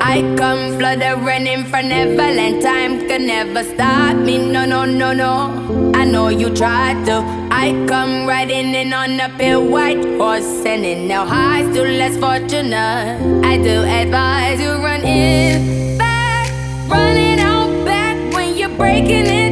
I come fluttering in from Neverland. Time can never stop me, no, no, no, no. I know you tried to. I come riding in on a pale white horse, sending no highs to less fortunate. I do advise you run in back, running out back when you're breaking in.